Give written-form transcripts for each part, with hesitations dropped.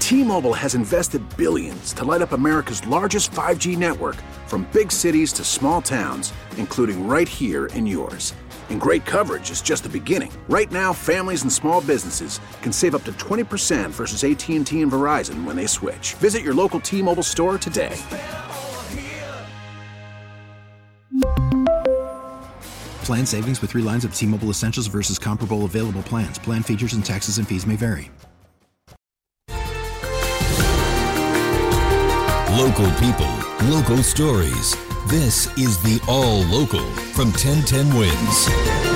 T-Mobile has invested billions to light up America's largest 5G network, from big cities to small towns, including right here in yours. And great coverage is just the beginning. Right now, families and small businesses can save up to 20% versus AT&T and Verizon when they switch. Visit your local T-Mobile store today. Plan savings with 3 lines of T-Mobile Essentials versus comparable available plans. Plan features and taxes and fees may vary. Local people, local stories. This is the All Local from 1010 Wins.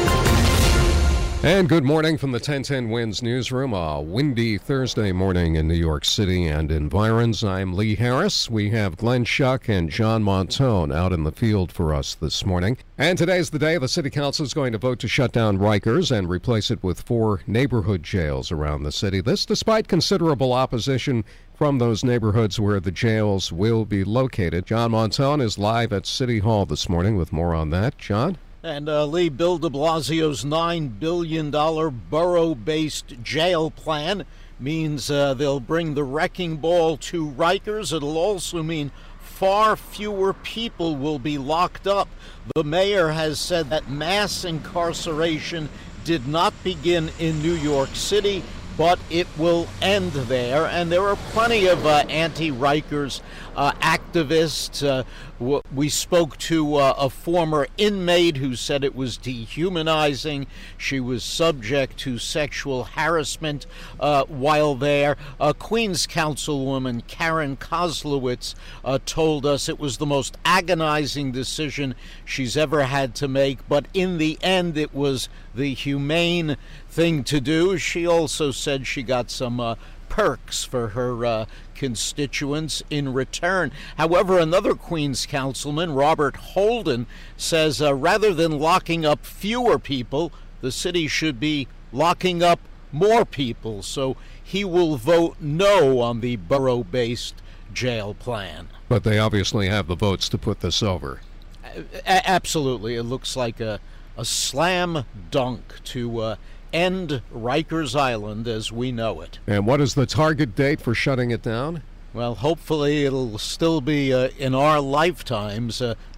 And good morning from the 1010 Wins newsroom. A windy Thursday morning in New York City and environs. I'm Lee Harris. We have Glenn Schuck and John Montone out in the field for us this morning. And today's the day the City Council is going to vote to shut down Rikers and replace it with 4 neighborhood jails around the city. This despite considerable opposition from those neighborhoods where the jails will be located. John Montone is live at City Hall this morning with more on that. John? And Lee, Bill de Blasio's $9 billion borough-based jail plan means they'll bring the wrecking ball to Rikers. It'll also mean far fewer people will be locked up. The mayor has said that mass incarceration did not begin in New York City, but it will end there. And there are plenty of anti-Rikers activists. We spoke to a former inmate who said it was dehumanizing. She was subject to sexual harassment while there. Queens Councilwoman Karen Koslowitz told us it was the most agonizing decision she's ever had to make, but in the end it was the humane thing to do. She also said she got some perks for her constituents in return. However, another Queens councilman, Robert Holden, says rather than locking up fewer people, the city should be locking up more people. So he will vote no on the borough-based jail plan. But they obviously have the votes to put this over. Absolutely. It looks like a slam dunk to end Rikers Island as we know it. And what is the target date for shutting it down? Well, hopefully it'll still be in our lifetimes,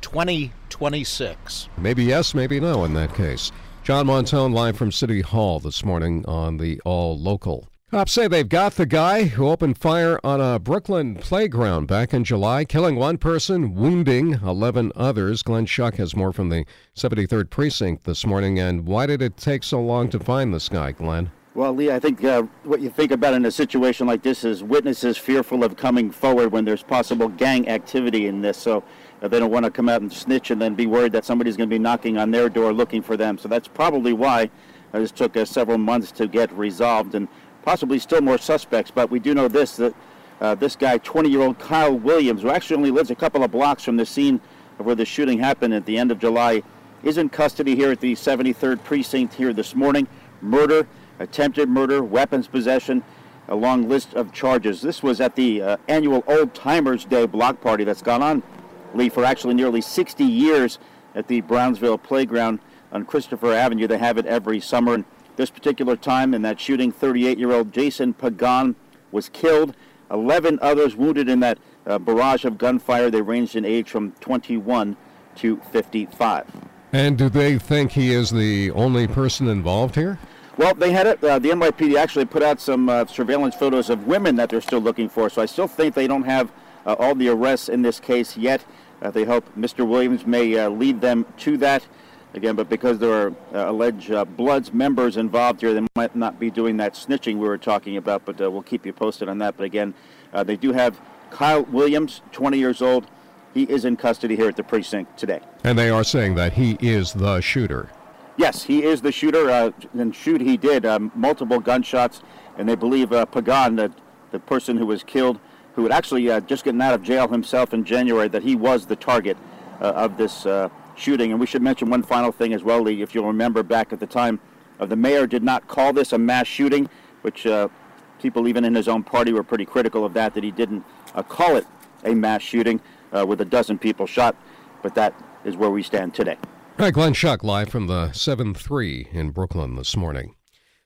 2026. Maybe yes, maybe no in that case. John Montone live from City Hall this morning on the All Local. Cops say they've got the guy who opened fire on a Brooklyn playground back in July, killing 1 person, wounding 11 others. Glenn Schuck has more from the 73rd Precinct this morning. And why did it take so long to find this guy, Glenn? Well, Lee, I think what you think about in a situation like this is witnesses fearful of coming forward when there's possible gang activity in this. So they don't want to come out and snitch and then be worried that somebody's going to be knocking on their door looking for them. So that's probably why this took several months to get resolved, and possibly still more suspects. But we do know this, that this guy, 20-year-old Kyle Williams, who actually only lives a couple of blocks from the scene of where the shooting happened at the end of July, is in custody here at the 73rd Precinct here this morning. Murder, attempted murder, weapons possession, a long list of charges. This was at the annual Old Timers Day block party that's gone on, Lee, for actually nearly 60 years at the Brownsville Playground on Christopher Avenue. They have it every summer. And this particular time in that shooting, 38-year-old Jason Pagan was killed. 11 others wounded in that barrage of gunfire. They ranged in age from 21 to 55. And do they think he is the only person involved here? Well, they had it. The NYPD actually put out some surveillance photos of women that they're still looking for. So I still think they don't have all the arrests in this case yet. They hope Mr. Williams may lead them to that. Again, but because there are alleged Bloods members involved here, they might not be doing that snitching we were talking about, but we'll keep you posted on that. But again, they do have Kyle Williams, 20 years old. He is in custody here at the precinct today. And they are saying that he is the shooter. Yes, he is the shooter, and shoot he did, multiple gunshots, and they believe Pagan, the person who was killed, who had actually just gotten out of jail himself in January, that he was the target of this shooting. And we should mention one final thing as well, Lee. If you'll remember back at the time, the mayor did not call this a mass shooting, which people even in his own party were pretty critical of that he didn't call it a mass shooting with a dozen people shot. But that is where we stand today. All right, Glenn Schuck live from the 7-3 in Brooklyn this morning.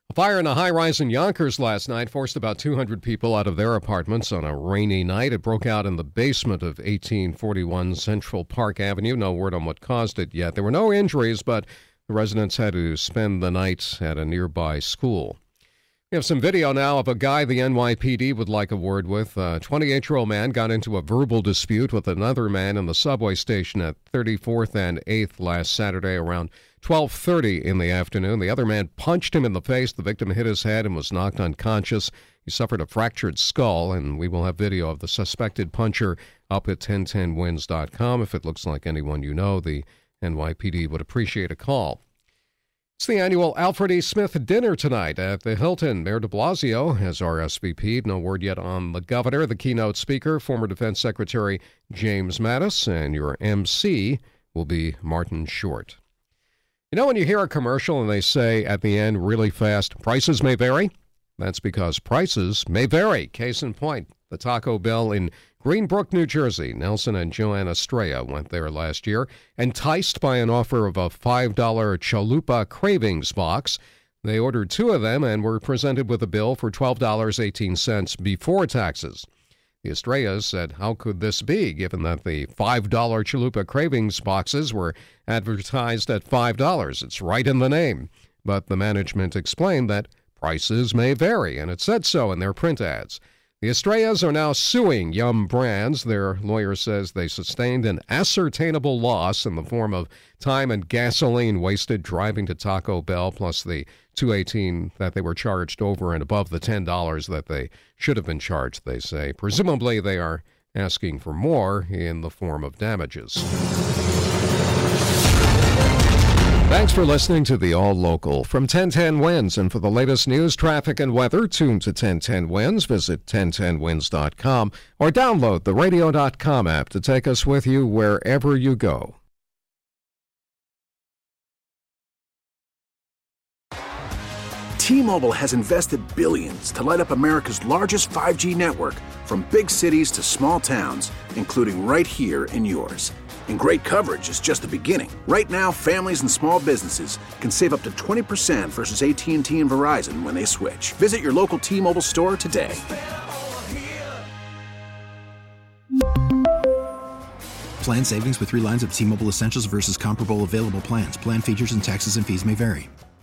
A fire in a high-rise in Yonkers last night forced about 200 people out of their apartments on a rainy night. It broke out in the basement of 1841 Central Park Avenue. No word on what caused it yet. There were no injuries, but the residents had to spend the night at a nearby school. We have some video now of a guy the NYPD would like a word with. A 28-year-old man got into a verbal dispute with another man in the subway station at 34th and 8th last Saturday around 12:30 in the afternoon. The other man punched him in the face. The victim hit his head and was knocked unconscious. He suffered a fractured skull, and we will have video of the suspected puncher up at 1010wins.com. If it looks like anyone you know, the NYPD would appreciate a call. It's the annual Alfred E. Smith dinner tonight at the Hilton. Mayor de Blasio has RSVP'd. No word yet on the governor. The keynote speaker, former Defense Secretary James Mattis, and your MC will be Martin Short. You know when you hear a commercial and they say at the end really fast, prices may vary? That's because prices may vary. Case in point, the Taco Bell in Greenbrook, New Jersey. Nelson and Joanne Estrella went there last year, enticed by an offer of a $5 Chalupa Cravings box. They ordered 2 of them and were presented with a bill for $12.18 before taxes. The Estrellas said, how could this be, given that the $5 Chalupa Cravings boxes were advertised at $5? It's right in the name. But the management explained that prices may vary, and it said so in their print ads. The Estrellas are now suing Yum Brands. Their lawyer says they sustained an ascertainable loss in the form of time and gasoline wasted driving to Taco Bell, plus the $2.18 that they were charged over and above the $10 that they should have been charged, they say. Presumably they are asking for more in the form of damages. Thanks for listening to the All Local from 1010 Wins. And for the latest news, traffic, and weather, tune to 1010 Wins. Visit 1010wins.com or download the radio.com app to take us with you wherever you go. T-Mobile has invested billions to light up America's largest 5G network, from big cities to small towns, including right here in yours. And great coverage is just the beginning. Right now, families and small businesses can save up to 20% versus AT&T and Verizon when they switch. Visit your local T-Mobile store today. Plan savings with 3 lines of T-Mobile Essentials versus comparable available plans. Plan features and taxes and fees may vary.